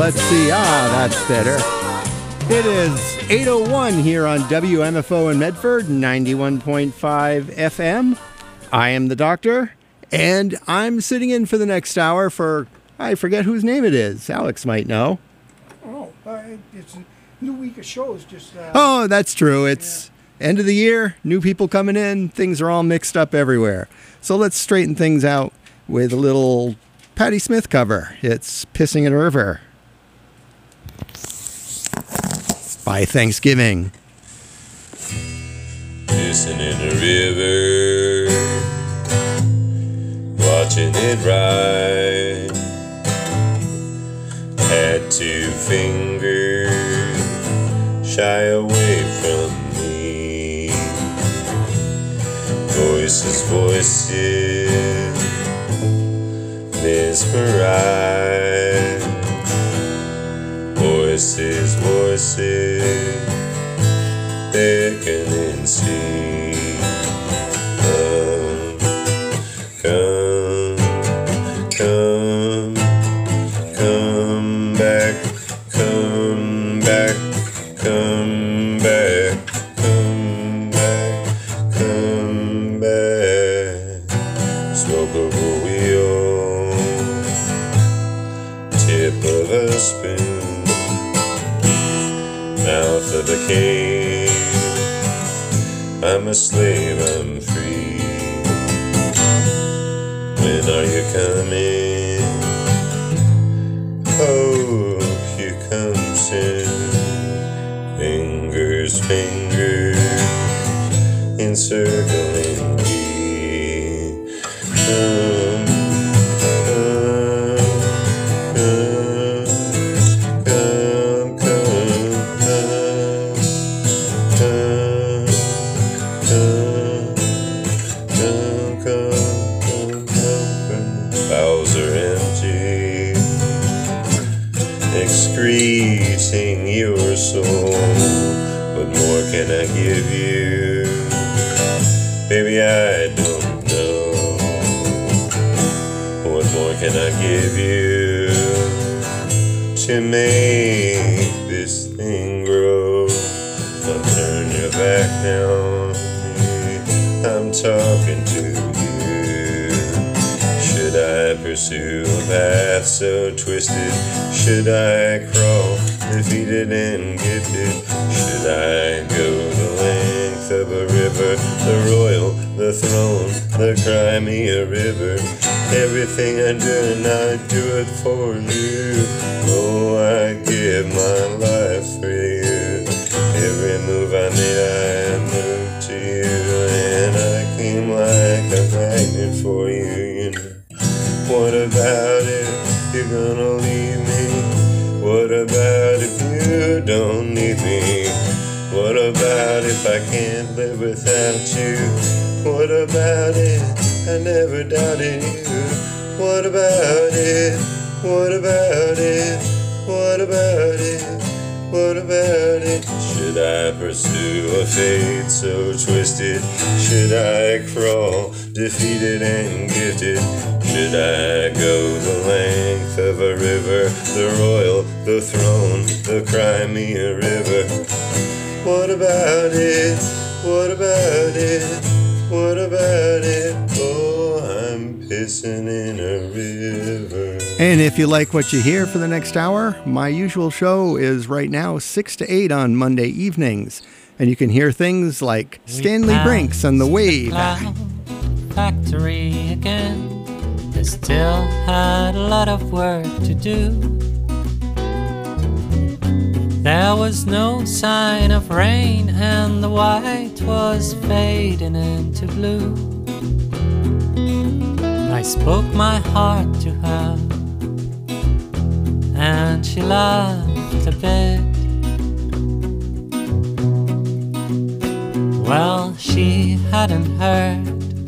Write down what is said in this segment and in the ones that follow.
let's see. That's better. It is 8:01 here on WMFO in Medford, 91.5 FM. I am the doctor, and I'm sitting in for the next hour for, I forget whose name it is. Alex might know. It's a new week of shows. Oh, that's true. It's end of the year, new people coming in, things are all mixed up everywhere. So let's straighten things out with a little Patti Smith cover. It's Pissing in a River by Thanksgiving. Pissing in a river, watching it ride. Had 2 fingers shy away from me. Voices, voices, mesmerized. Voices, voices, beckon and see. Come, come, come back, come back, come back, come back, come back. Smoke of a wheel, tip of a spoon, mouth of a cave. I'm a slave, I'm free. When are you coming? Hope you come soon. Fingers, fingers encircling me. Come, come, come, come, come, come. Bowels are empty, excreting your soul. What more can I give you? Baby, I don't know. What more can I give you to make this thing grow? Don't turn your back now on me, I'm talking to you. Should I pursue a path so twisted? Should I crawl, defeated and gifted? Should I go the length of a river, the royal, the throne, the Crimea River? Everything I do and I do it for you. Oh, I give my life for you. Every move I made, I moved to you, and I came like a magnet for you, you know. What about it? You're gonna leave me? What about if you don't need me? What about if I can't live without you? What about it? I never doubted you. What about it? What about it? What about it? What about it? Should I pursue a fate so twisted? Should I crawl, defeated and gifted? Should I go the length of a river, the royal, the throne, the Crimea River? What about it? What about it? What about it? Oh, I'm pissing in a river. And if you like what you hear for the next hour, my usual show is right now 6 to 8 on Monday evenings. And you can hear things like Stanley Brinks and The Wave. Factory again. They still had a lot of work to do. There was no sign of rain, and the white was fading into blue. I spoke my heart to her, and she laughed a bit. Well, she hadn't heard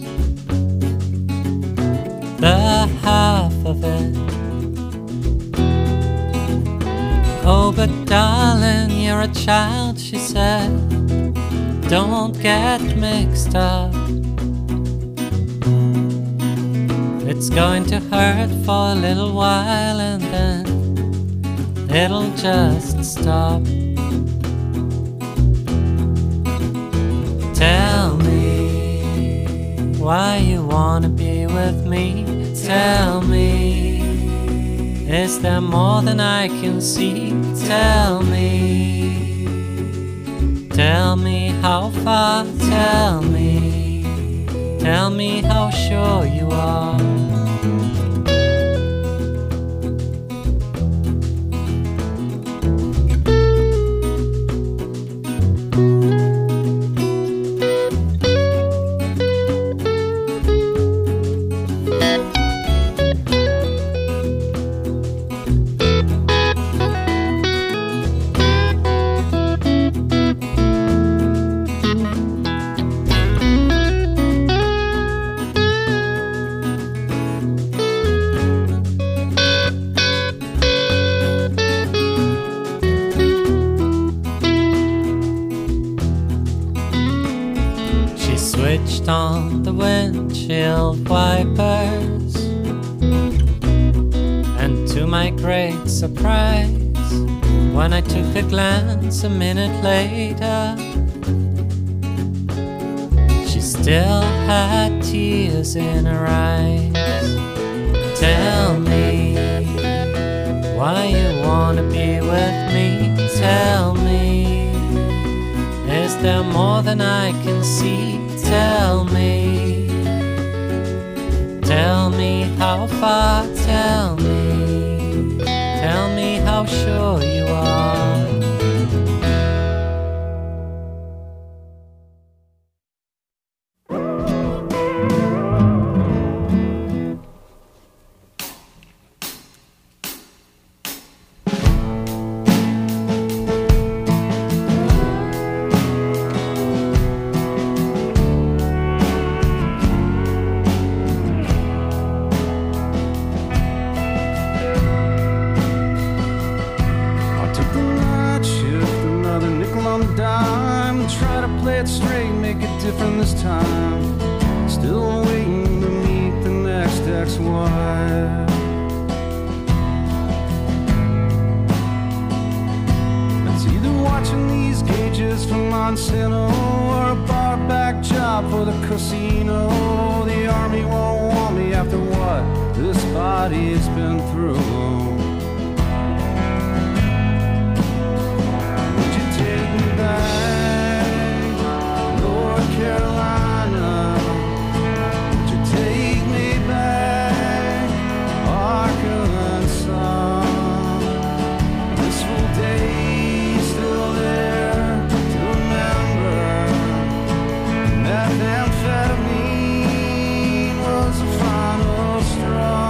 the half of it. Oh, but darling, you're a child, she said. Don't get mixed up. It's going to hurt for a little while, and then it'll just stop. Tell me why you wanna be with me. Tell me, is there more than I can see? Tell me how far. Tell me how sure you are. Switched on the windshield wipers, and to my great surprise, when I took a glance a minute later, she still had tears in her eyes. Tell me why you wanna be with me. Tell me, is there more than I can see? Tell me how far. Tell me how sure you are. Different this time, still waiting to meet the next ex-wife. It's either watching these gauges from Monsanto or a bar back job for the casino. The army won't want me after what this body's been through. Would you take me back? Carolina, would you take me back? Arkansas, this whole day still there to remember. Methamphetamine was the final straw.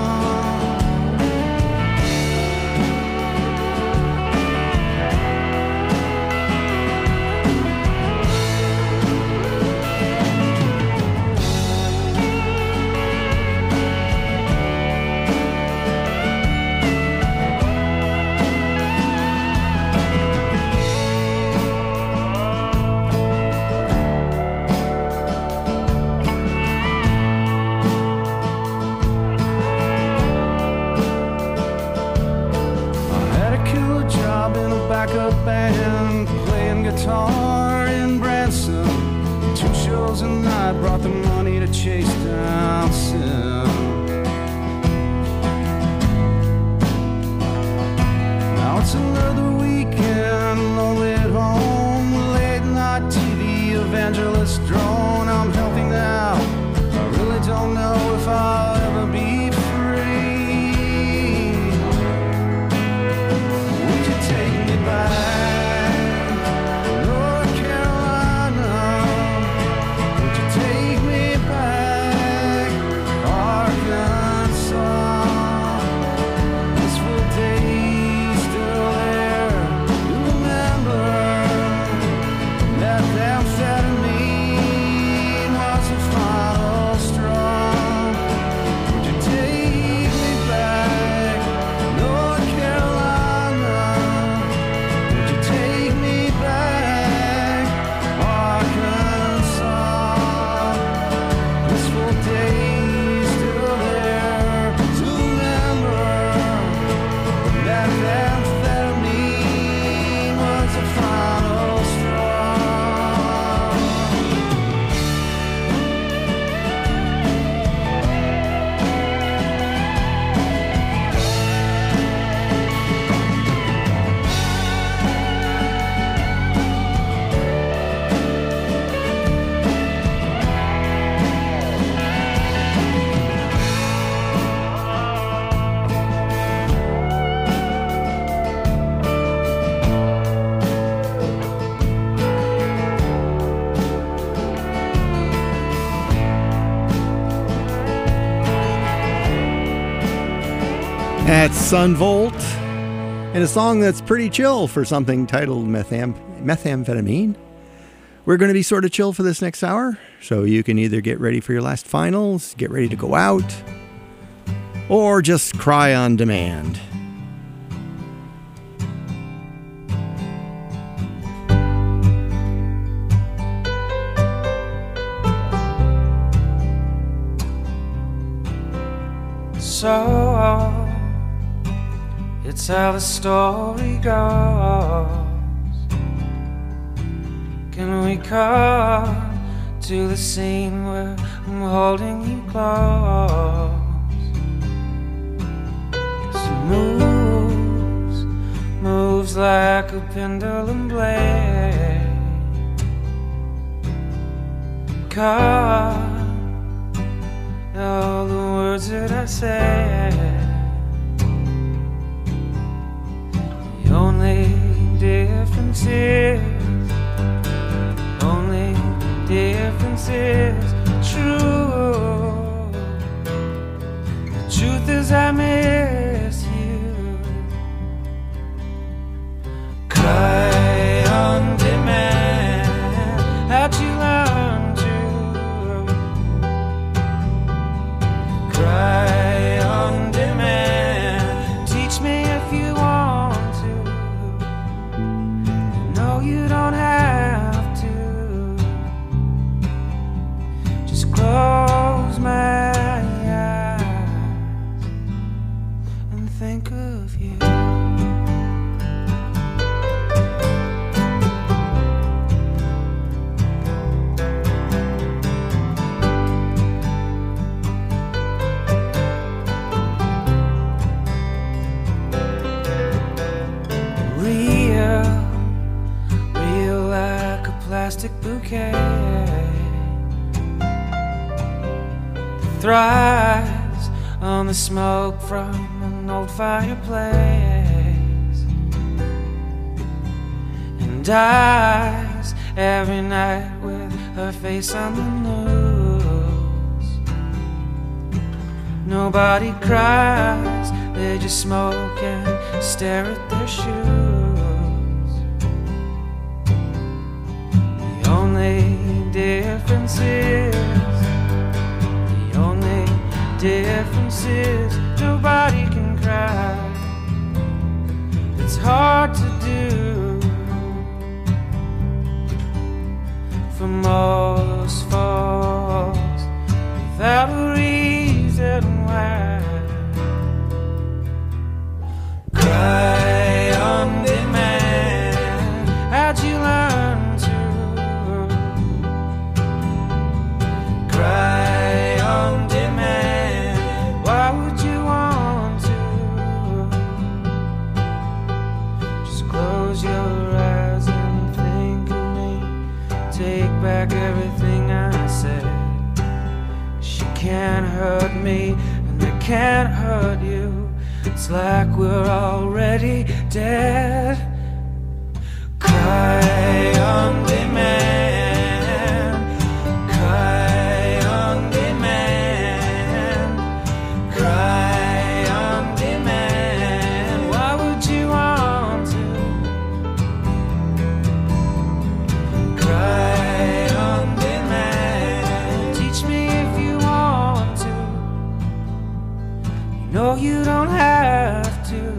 Backup band playing guitar in Branson. 2 shows a night brought the money to chase down sin. Now it's another weekend, lonely at home. Late night TV, evangelist drone. I'm healthy now, I really don't know if I'll ever be free. North Carolina, would you take me back? That's Sun Volt, and a song that's pretty chill for something titled Methamphetamine. We're going to be sort of chill for this next hour, so you can either get ready for your last finals, get ready to go out, or just cry on demand. So it's how the story goes. Can we cut to the scene where I'm holding you close? Cause it moves like a pendulum blade. Cut all the words that I said. The only difference is true. The truth is I miss you. Cry on demand. How'd you learn to cry on demand? Teach me if you want to. No, you don't have to. Just close my eyes and think of you. Real like a plastic bouquet. Thrives on the smoke from an old fireplace and dies every night with her face on the news. Nobody cries, they just smoke and stare at their shoes. The only difference is nobody can cry. It's hard to do for most folks without a reason why. Cry on demand. How'd you learn to cry on demand? Why would you want to? Just close your eyes and think of me. Take back everything I said. She can't hurt me and I can't hurt you. It's like we're already dead. Cry on demand. Cry on demand. Cry on demand. Why would you want to? Cry on demand. Teach me if you want to. You know you don't have to.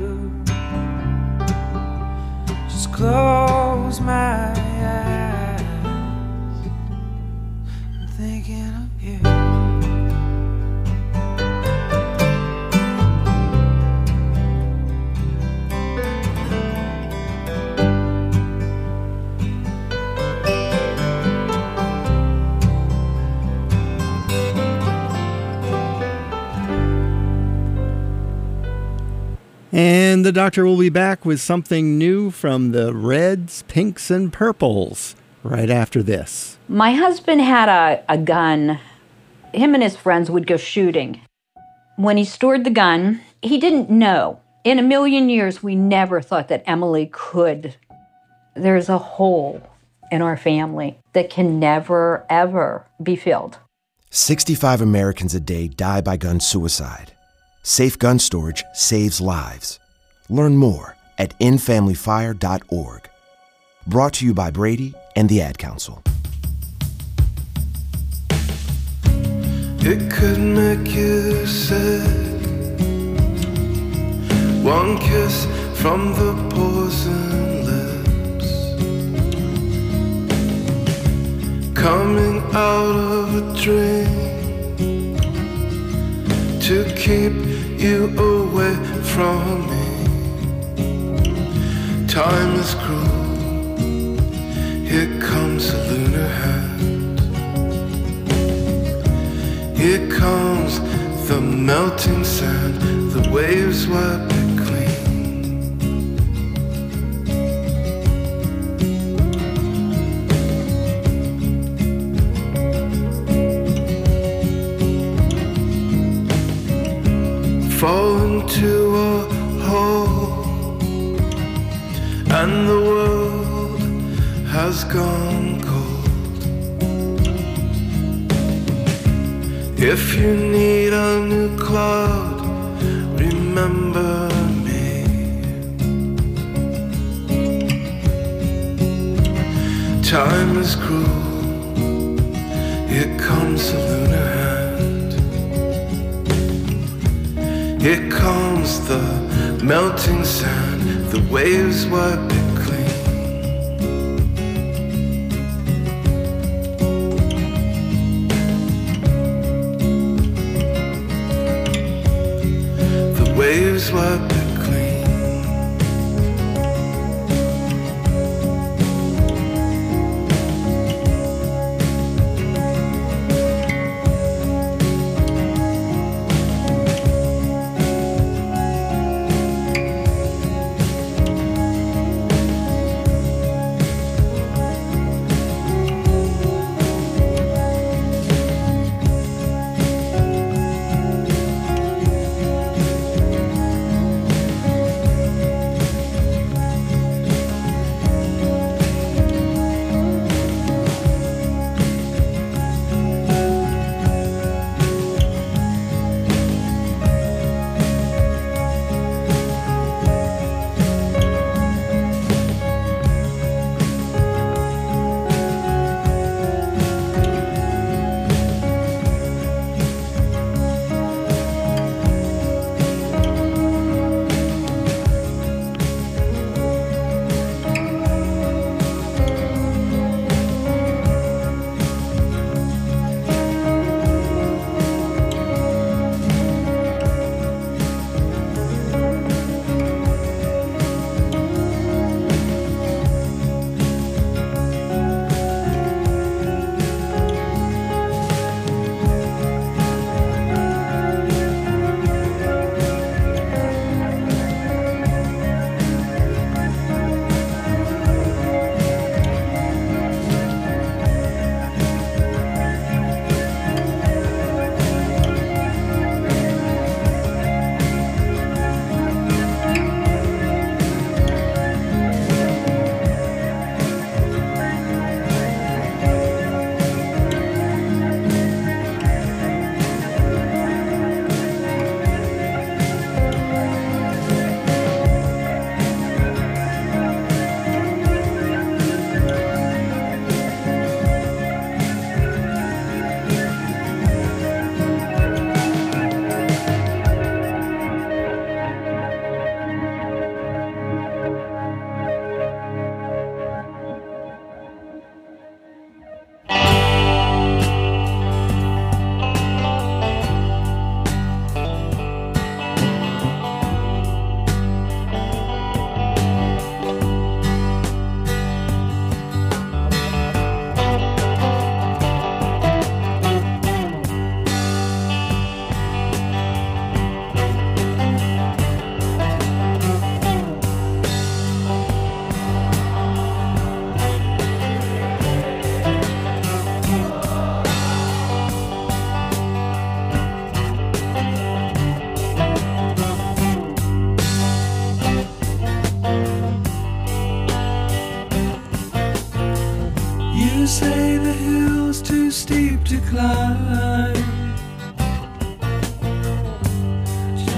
Just close my eyes. I'm thinking of you. And the doctor will be back with something new from the Reds, Pinks, and Purples right after this. My husband had a gun. Him and his friends would go shooting. When he stored the gun, he didn't know. In a million years, we never thought that Emily could. There's a hole in our family that can never, ever be filled. 65 Americans a day die by gun suicide. Safe gun storage saves lives. Learn more at infamilyfire.org. Brought to you by Brady and the Ad Council. It could make you sad. One kiss from the poison lips, coming out of a dream, to keep you away from me. Time is cruel. Here comes a lunar hand. Here comes the melting sand. The waves wipe it clean. Fall into a hole, and the world has gone cold. If you need a new cloud, remember me. Time is cruel. Here comes a lunar hand. Here comes the melting sand. The waves wipe it clean. The waves wipe it clean. say the hill's too steep to climb.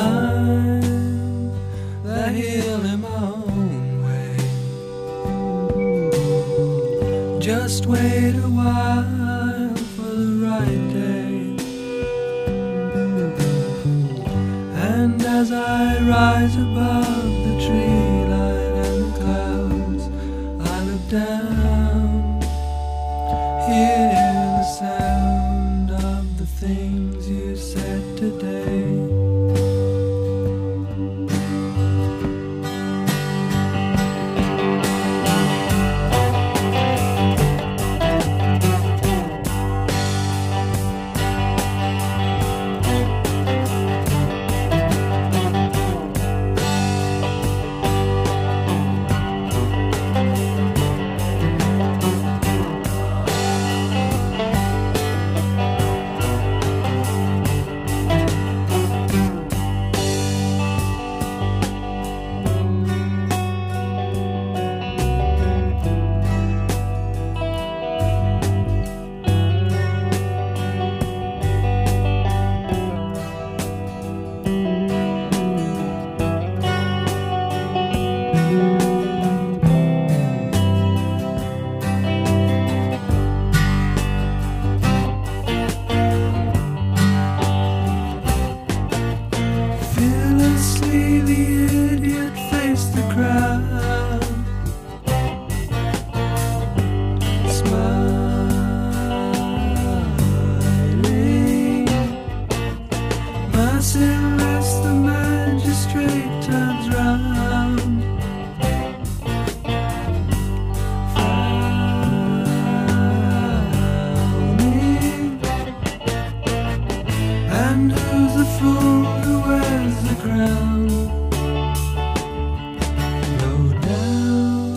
climb that hill in my own way. Just wait a while for the right day. And as I rise above the tree line and the clouds, I look down, hear the sound of the things you said today. Fearlessly the idiot faced the crowd, smiling. Merciless the magistrate turns round, frowning. And who's the fool who wears the crown? Go down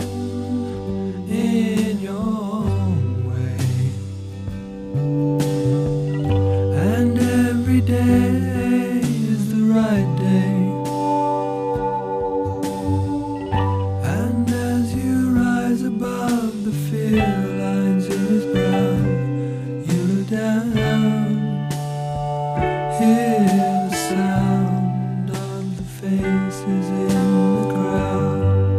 in your own way. And every day is the right day. And as you rise above the fear lines in his brow, you look down, hear the sound of the faces in the crowd.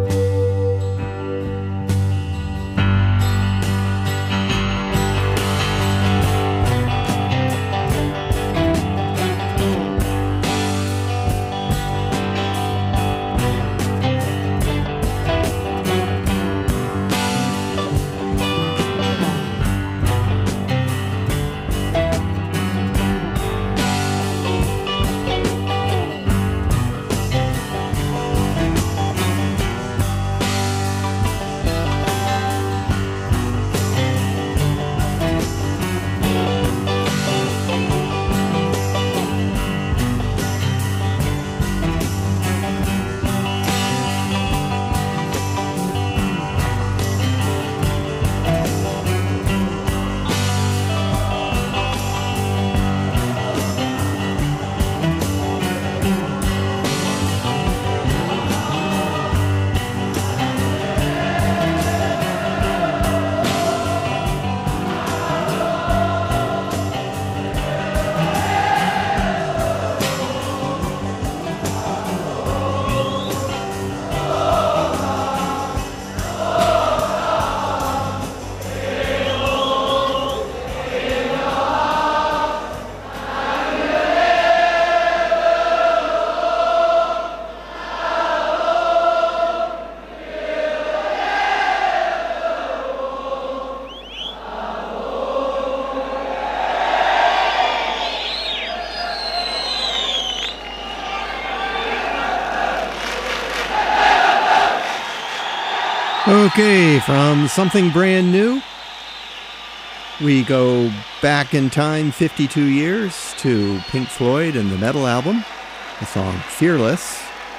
Okay, from something brand new, we go back in time 52 years to Pink Floyd and the Metal album, the song Fearless.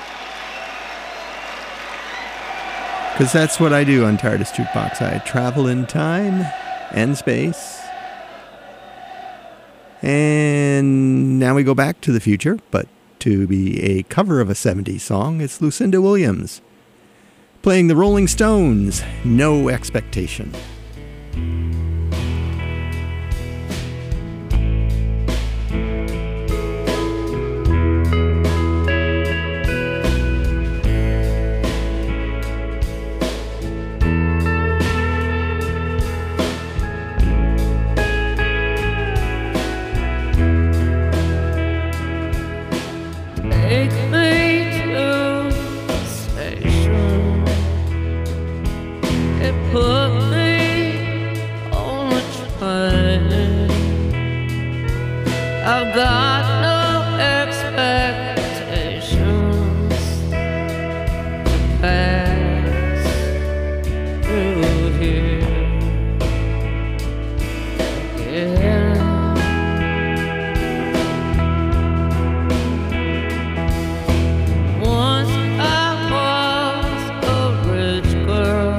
Because that's what I do on TARDIS Jukebox. I travel in time and space. And now we go back to the future, but to be a cover of a 70s song. It's Lucinda Williams playing the Rolling Stones, No Expectation. take me to the station. It put me on a train. I've got no expectations to pass through here again. Once I was a rich girl,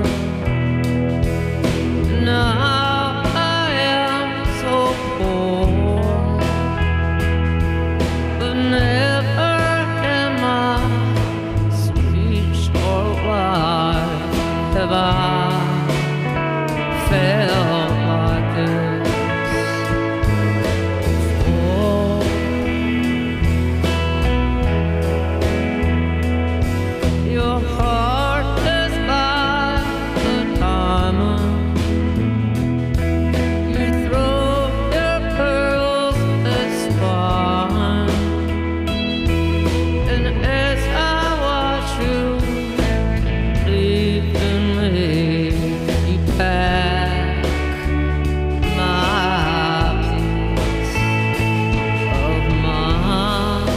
now I am so poor. But never in my speech or life have I felt like this before. Your heart is like a diamond. You throw your pearls that sparkle. And as I watch you leave and leave, you pack my piece of mind.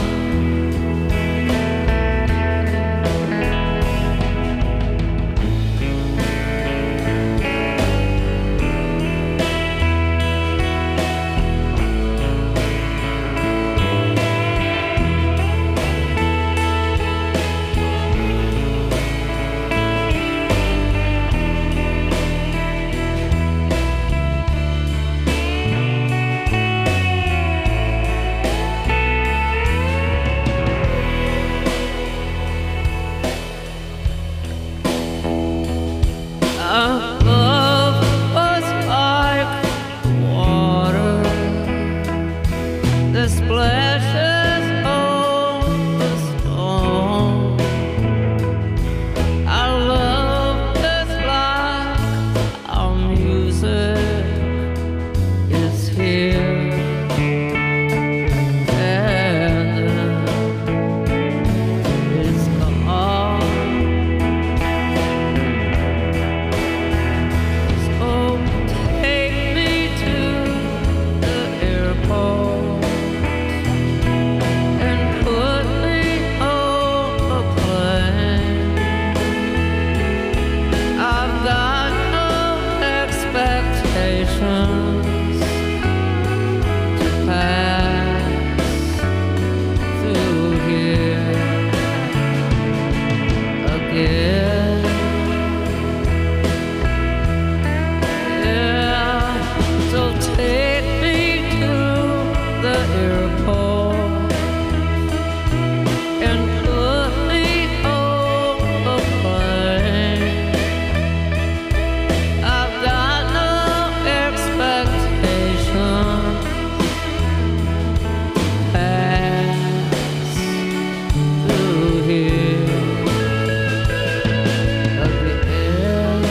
Our love was like water that splashes on the stone. Our love is like our music is here and then it's gone. So take me to the airport and put me on a plane. I've got no expectations to pass through here again. Yeah, so take me to the airport and put me on a plane. I've got no expectations to pass through here again.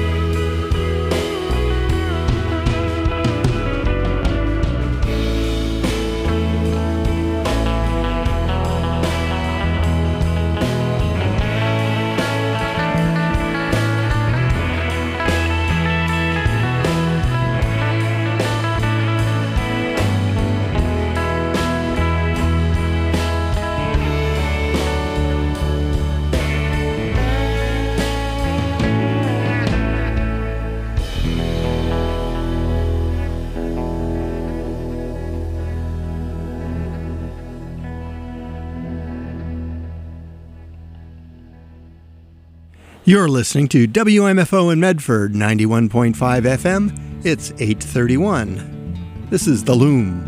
You're listening to WMFO in Medford, 91.5 FM. It's 8:31. This is The Loom.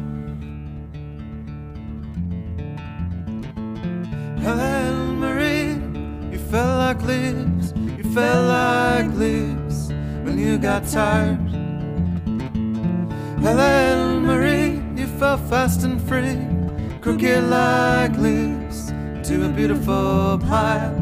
Helen Marie, you fell like leaves, you fell like leaves when you got tired. Helen Marie, you fell fast and free, crooked like leaves to a beautiful pile.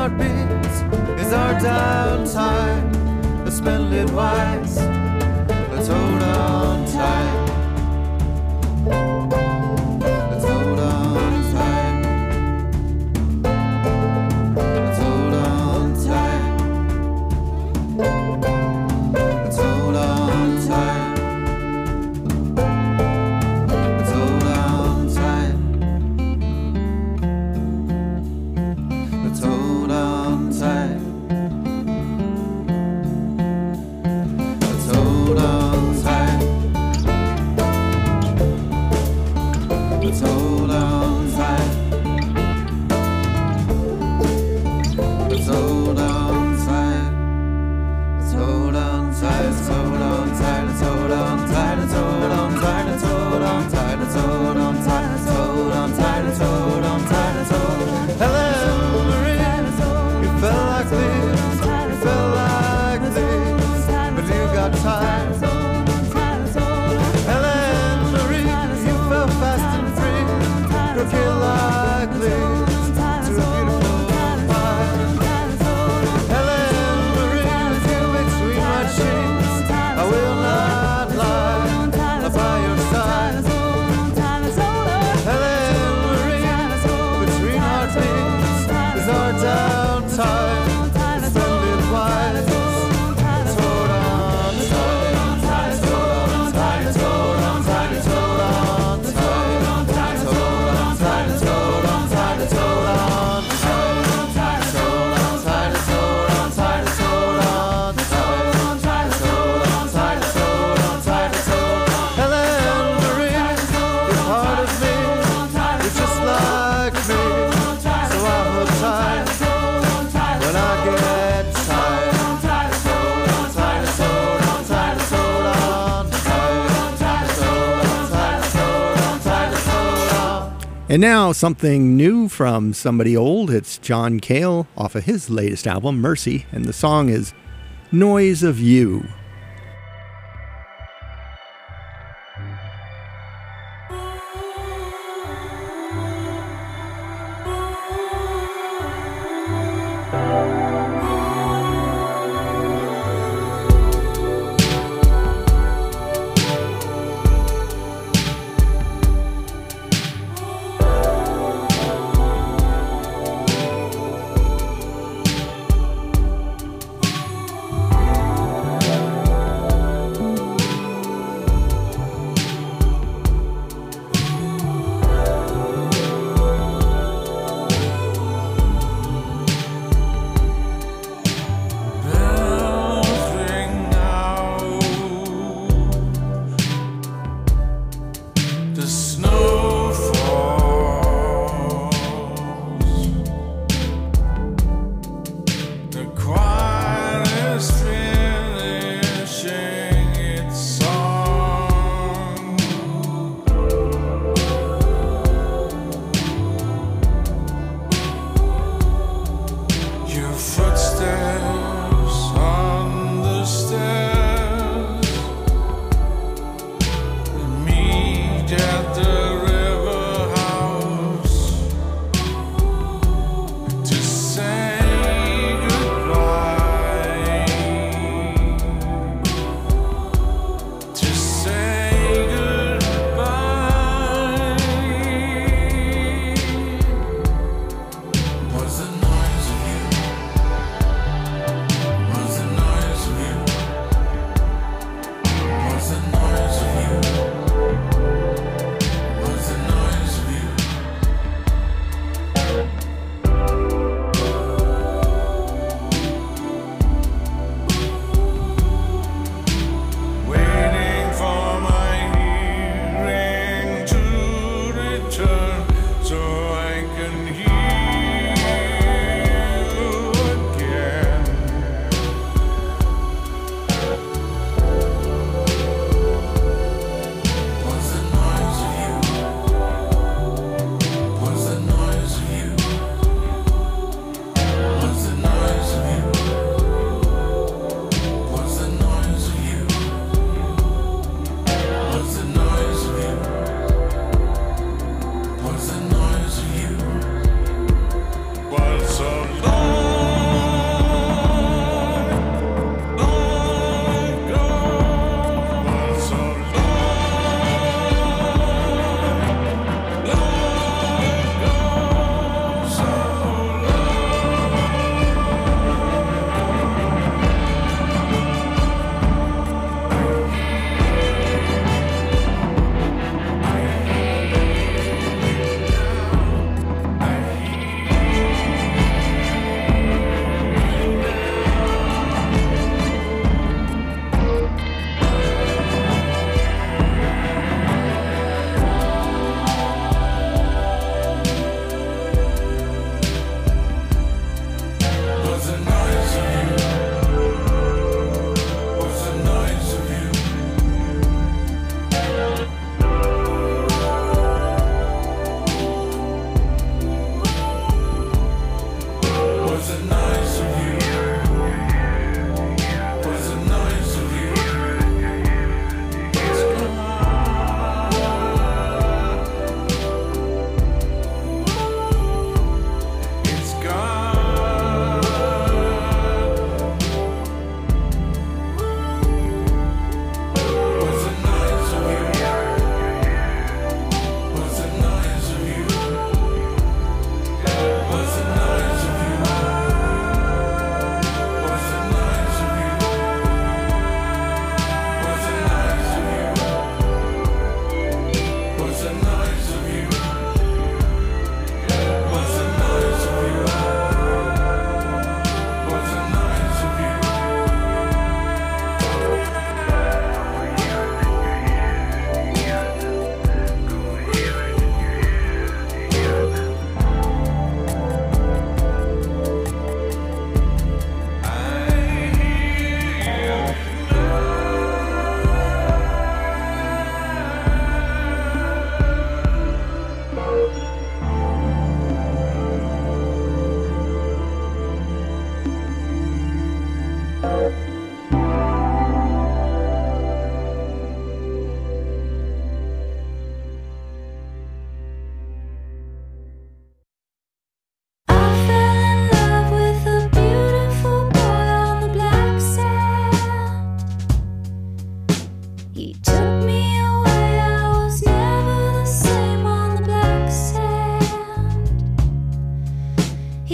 heartbeats is our downtime. Let's spend it wise. Let's hold on tight. Let's hold on tight. Let's hold on tight. Let's hold on tight. Let's hold on tight. Let's hold on tight. Let's hold on tight. Let's hold on tight. Let's hold on tight. Let's hold on tight. Let's hold on tight. Let's hold on tight. Let's hold on tight. Let's hold on tight. Let's hold on tight. Let's hold on tight. Let's hold on tight. Let's hold on tight. Hello, Marie. You felt like this. You felt like this. But you got tired. Helen Marie, you felt fast and free. Crooked like this to a beautiful fire. Helen Marie, with you between my cheeks, I will not lie. I'm by your side. Helen Marie, between heartbeats is our downtime. Let's spend it wise. Let's hold on tight. Let's hold on tight. Let's hold on tight. Let's hold on tight. Let's hold on tight. Let's hold on tight. Let's hold on tight. Let's hold on tight. Let's hold on tight. Let's hold on tight. Let's hold on tight. Let's hold on tight. Let's hold on. Helen Marie, you're part of me. You're just like me. So I hold tight when I get tired. Let's hold on tight. Let's hold on tight. Let's hold on tight. Let's hold on tight. Let's hold on tight. Let's hold on. And now something new from somebody old. It's John Cale off of his latest album, Mercy, and the song is Noise of You.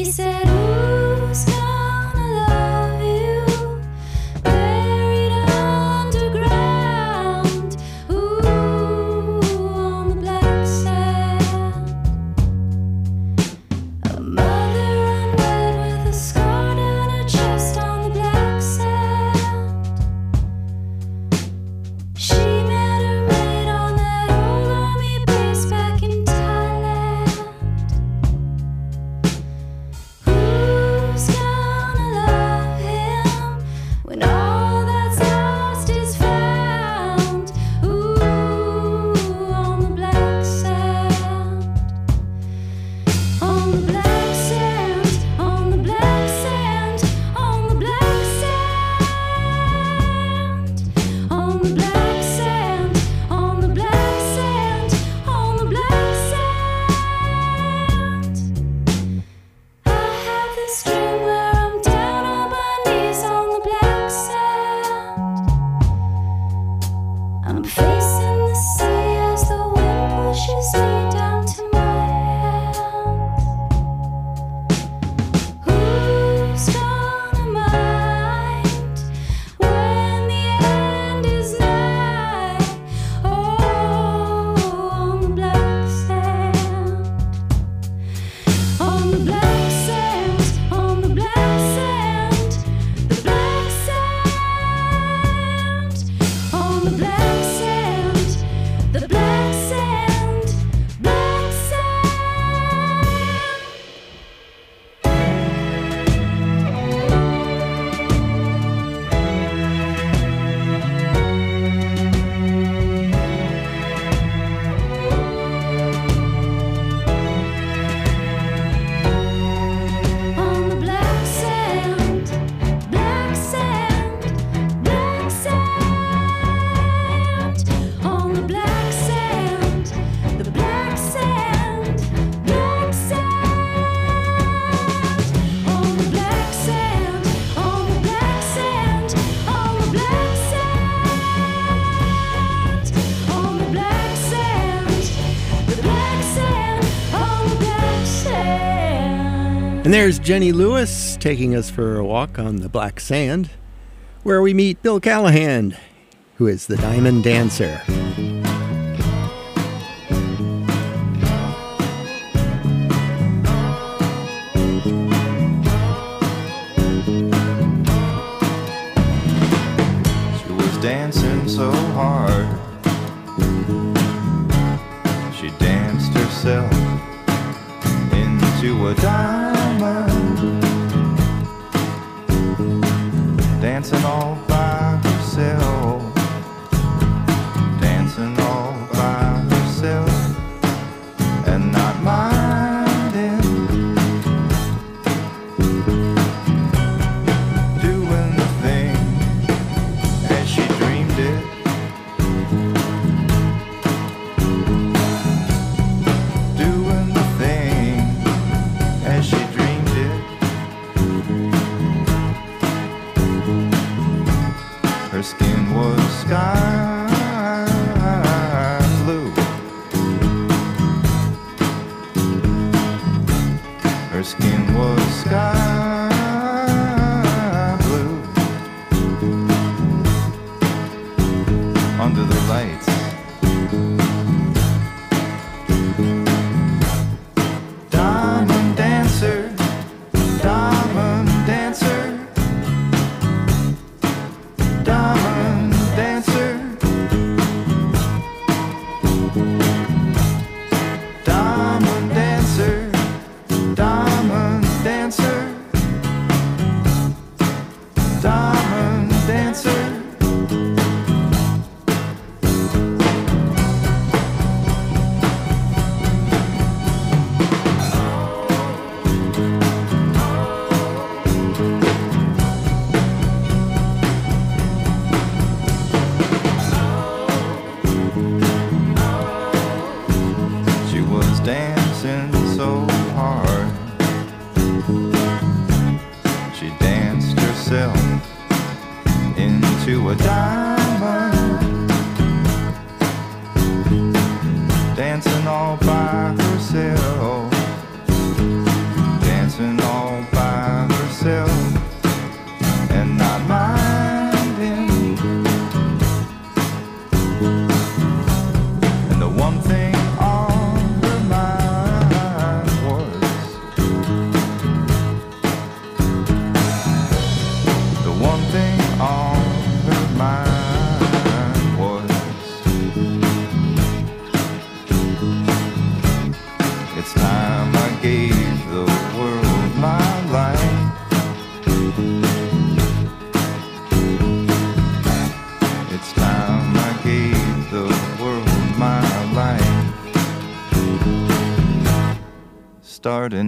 said, who's gonna love you? Buried underground, ooh, on the black sand. A mother unwed with a scar down her chest on the black sand. She met her mate on that old army base back in Thailand. Who's gonna love him when all that's lost is found? Ooh, on the black sand. On the black sand, on the black sand, on the black sand. On the black sand, on the black sand, on the black sand. I have this dream where I'm down on my knees on the black sand. I'm facing the sea as the wind pushes me down to my hands. Who's gonna mind when the end is nigh? Oh, on the black sand. On the black sand, on the black sand, the black sand. On the black sand, the black sand, black sand. On the black sand, black sand, black sand. On the black sand, the black sand, black sand. On the black sand, on the black sand, on the black sand. On the black sand, the black sand, on the black sand. And there's Jenny Lewis taking us for a walk on the black sand, where we meet Bill Callahan, who is the Diamond Dancer. She was dancing so hard. She danced herself into a diamond, dancing all by herself, dancing all by herself, and not minding, doing the thing as she dreamed it. Doing the thing as she dreamed it. Her skin was sky blue. Her skin was sky blue. Under the lights. Diamond dancer, diamond dancer, diamond dancer, diamond dancer, diamond dancer.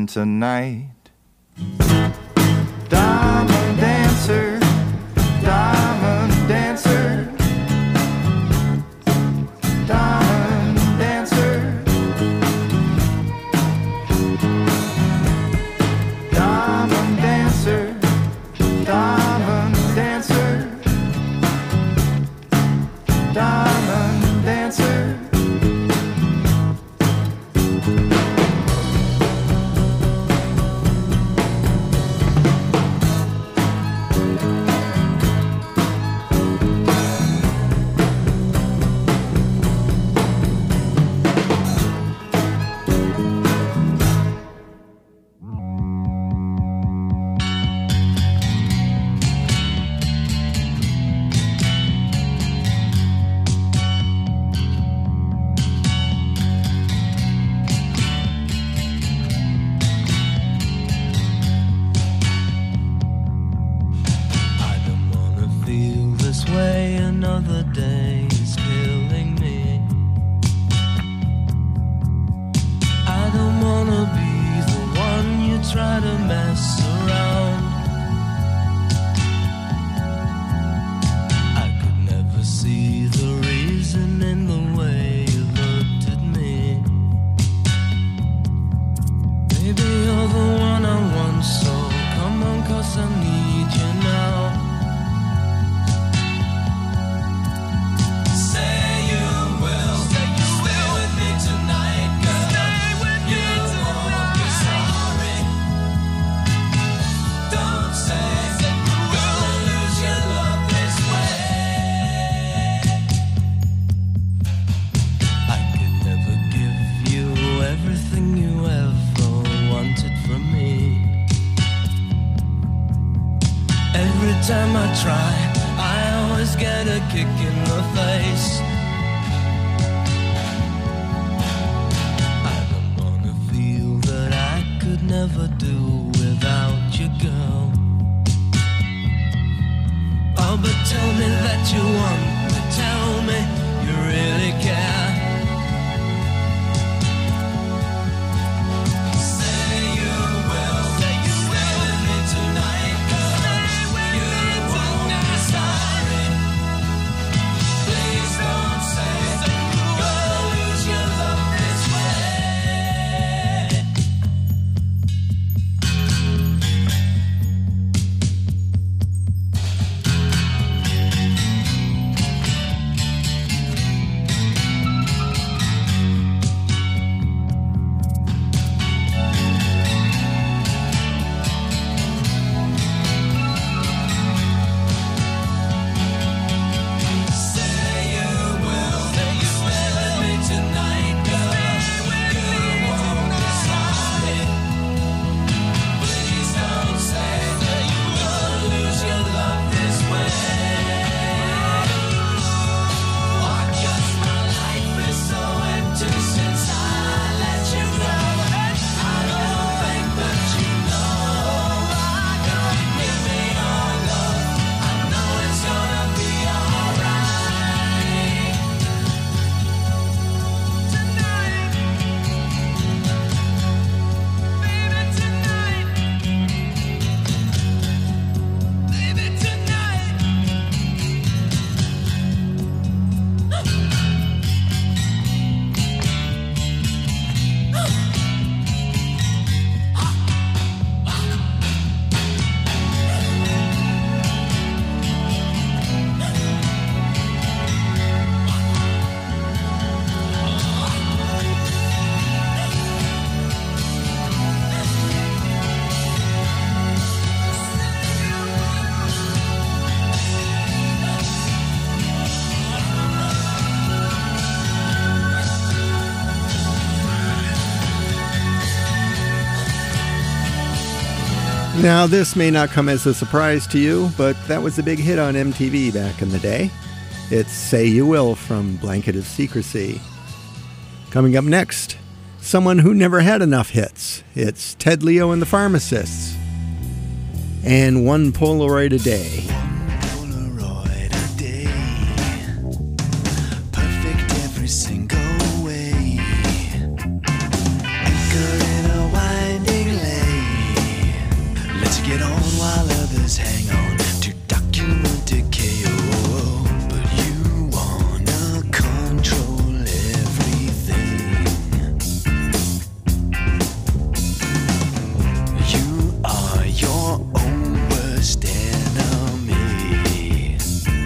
tonight. Diamond dancer, diamond dancer, diamond dancer, diamond dancer, diamond dancer, diamond dancer. Another day is killing me. I don't wanna be the one you try to mess around. I could never see the reason in the way you looked at me. Maybe you're the one I want, so come on, 'cause I need you now. Every time I try, I always get a kick in the face. I don't wanna feel that I could never do without you, girl. Oh, but tell me that you want me, tell me you really care. Now, this may not come as a surprise to you, but that was a big hit on MTV back in the day. It's Say You Will from Blanket of Secrecy. Coming up next, someone who never had enough hits. It's Ted Leo and the Pharmacists. And One Polaroid a Day. Polaroid a day, perfect every single way. Anchored in a winding lane. cameras hang on to document decay. Oh, but you wanna control everything. You are your own worst enemy.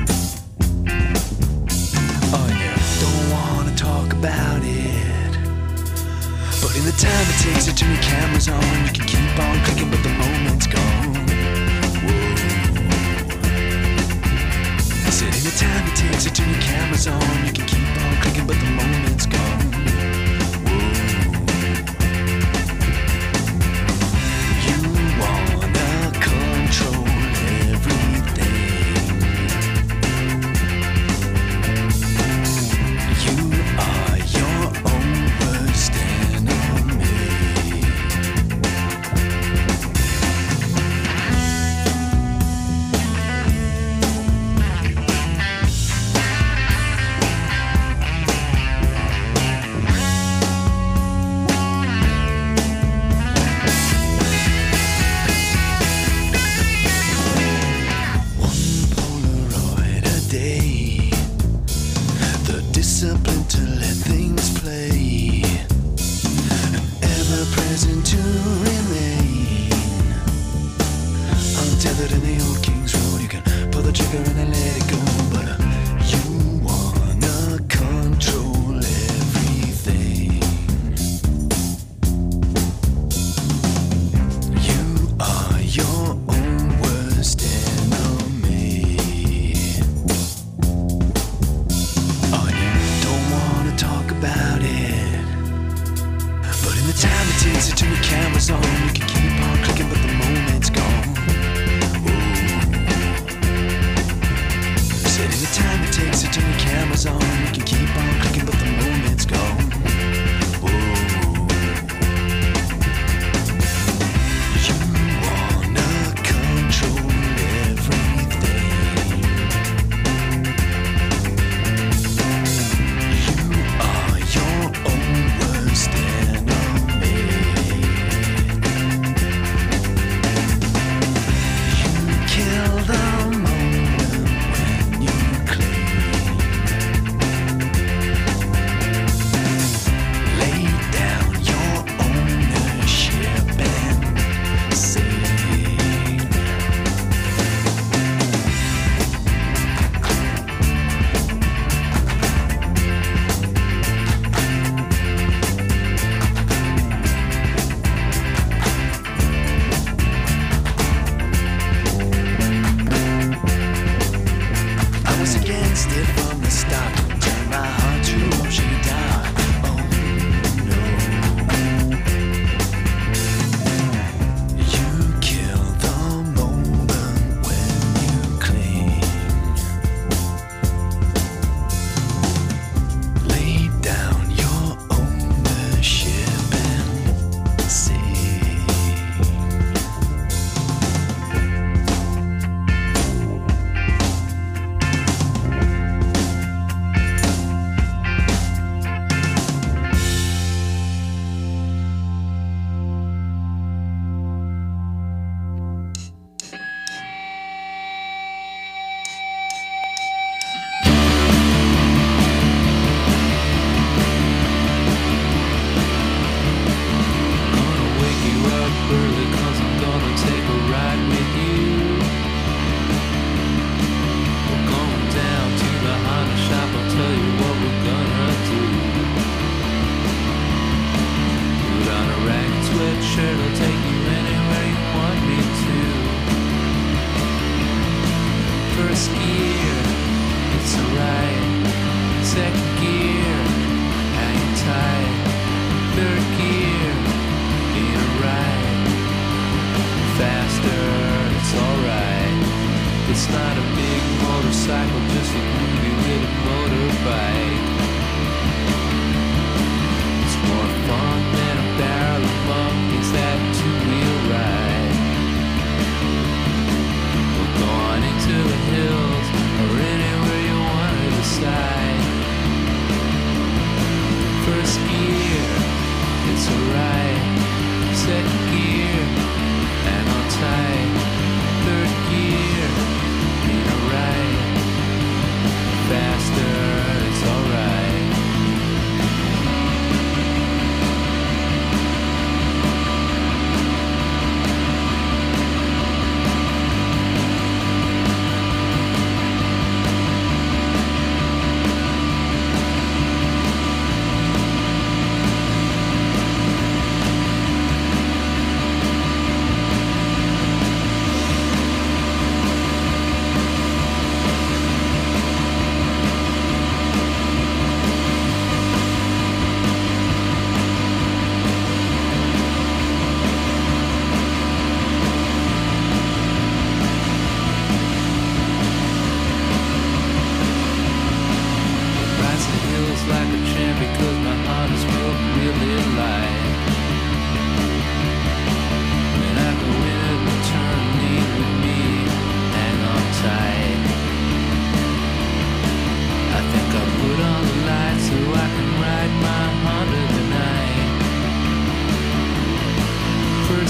Oh, you don't wanna talk about it, but in the time it takes to turn your cameras on, you can keep on clicking, but the moment's gone. Whoa. I said in the time it takes to turn your cameras on, you can keep on clicking, but the moment's gone. Whoa. You wanna control everything. You are your own worst enemy.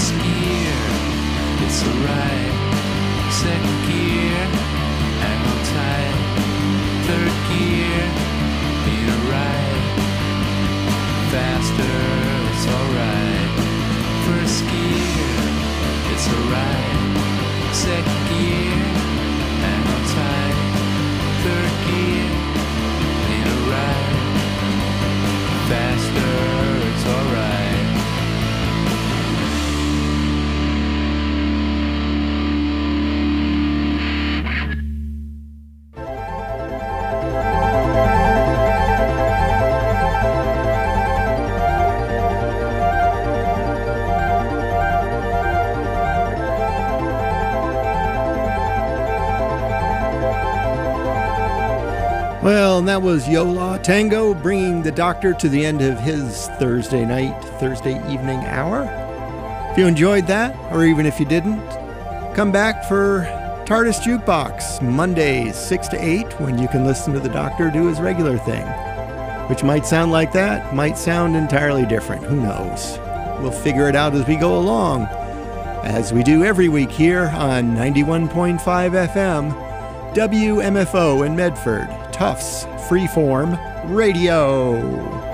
First gear, it's alright. Second gear, hang on tight. Third gear, beat it right. Faster, it's alright. First gear, it's alright. Second gear, hang on tight. Third gear, beat it right. Faster, it's alright. Well, and that was Yo La Tango bringing the Doctor to the end of his Thursday evening hour. If you enjoyed that, or even if you didn't, come back for TARDIS Jukebox, Mondays 6 to 8, when you can listen to the Doctor do his regular thing. Which might sound like that, might sound entirely different, who knows. We'll figure it out as we go along, as we do every week here on 91.5 FM, WMFO in Medford, Tufts Freeform Radio.